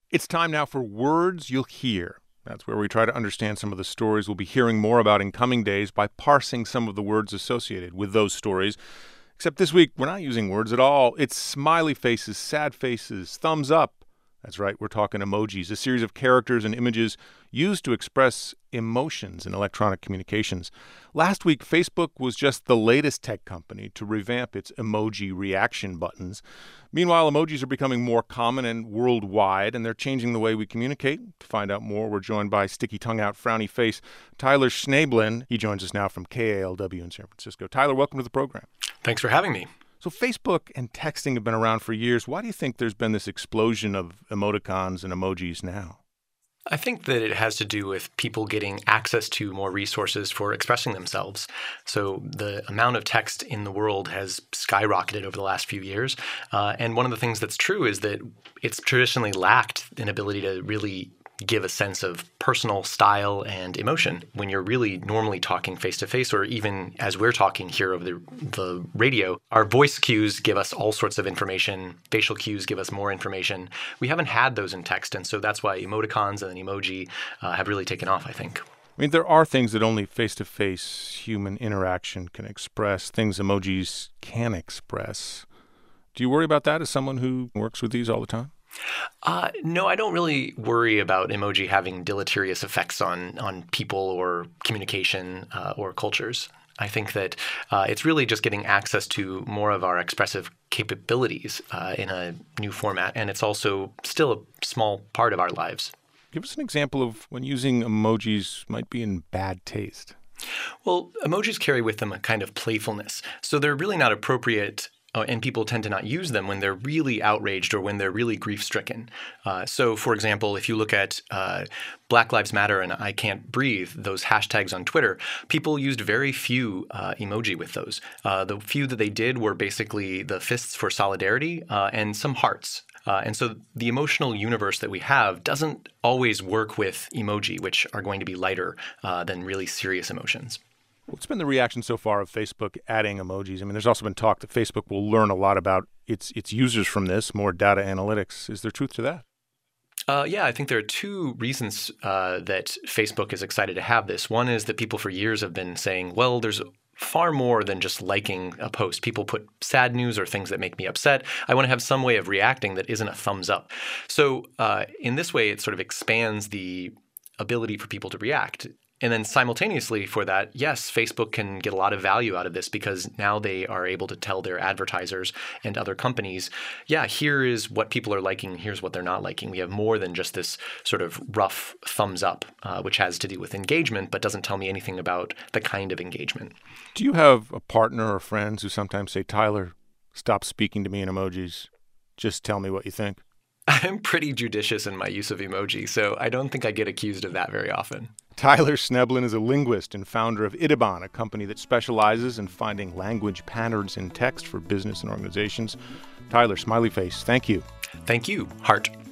It's time now for Words You'll Hear. That's where we try to understand some of the stories we'll be hearing more about in coming days by parsing some of the words associated with those stories. Except this week, we're not using words at all. It's smiley faces, sad faces, thumbs up. That's right, we're talking emojis, a series of characters and images used to express emotions in electronic communications. Last week, Facebook was just the latest tech company to revamp its emoji reaction buttons. Meanwhile, emojis are becoming more common and worldwide, and they're changing the way we communicate. To find out more, we're joined by sticky tongue-out, frowny face Tyler Schnaeblen. He joins us now from KALW in San Francisco. Tyler, welcome to the program. Thanks for having me. So Facebook and texting have been around for years. Why do you think there's been this explosion of emoticons and emojis now? I think that it has to do with people getting access to more resources for expressing themselves. So the amount of text in the world has skyrocketed over the last few years. And one of the things that's true is that it's traditionally lacked an ability to really give a sense of personal style and emotion when you're really normally talking face-to-face, or even as we're talking here over the radio. Our voice cues give us all sorts of information. Facial cues give us more information. We haven't had those in text, and so that's why emoticons and emoji have really taken off, I think. I mean, there are things that only face-to-face human interaction can express, things emojis can express. Do you worry about that as someone who works with these all the time? No, I don't really worry about emoji having deleterious effects on people or communication or cultures. I think that it's really just getting access to more of our expressive capabilities in a new format, and it's also still a small part of our lives. Give us an example of when using emojis might be in bad taste. Well, emojis carry with them a kind of playfulness, so they're really not appropriate. And people tend to not use them when they're really outraged or when they're really grief-stricken. So, for example, if you look at Black Lives Matter and I Can't Breathe, those hashtags on Twitter, people used very few emoji with those. The few that they did were basically the fists for solidarity and some hearts. And so the emotional universe that we have doesn't always work with emoji, which are going to be lighter than really serious emotions. What's been the reaction so far of Facebook adding emojis? I mean, there's also been talk that Facebook will learn a lot about its users from this, more data analytics. Is there truth to that? Yeah, I think there are two reasons that Facebook is excited to have this. One is that people for years have been saying, well, there's far more than just liking a post. People put sad news or things that make me upset. I want to have some way of reacting that isn't a thumbs up. So in this way, it sort of expands the ability for people to react. And then simultaneously for that, yes, Facebook can get a lot of value out of this because now they are able to tell their advertisers and other companies, yeah, here is what people are liking, here's what they're not liking. We have more than just this sort of rough thumbs up, which has to do with engagement, but doesn't tell me anything about the kind of engagement. Do you have a partner or friends who sometimes say, Tyler, stop speaking to me in emojis, just tell me what you think? I'm pretty judicious in my use of emoji, so I don't think I get accused of that very often. Tyler Schnaeblen is a linguist and founder of Iddibon, a company that specializes in finding language patterns in text for business and organizations. Tyler, smiley face, thank you. Thank you, Heart.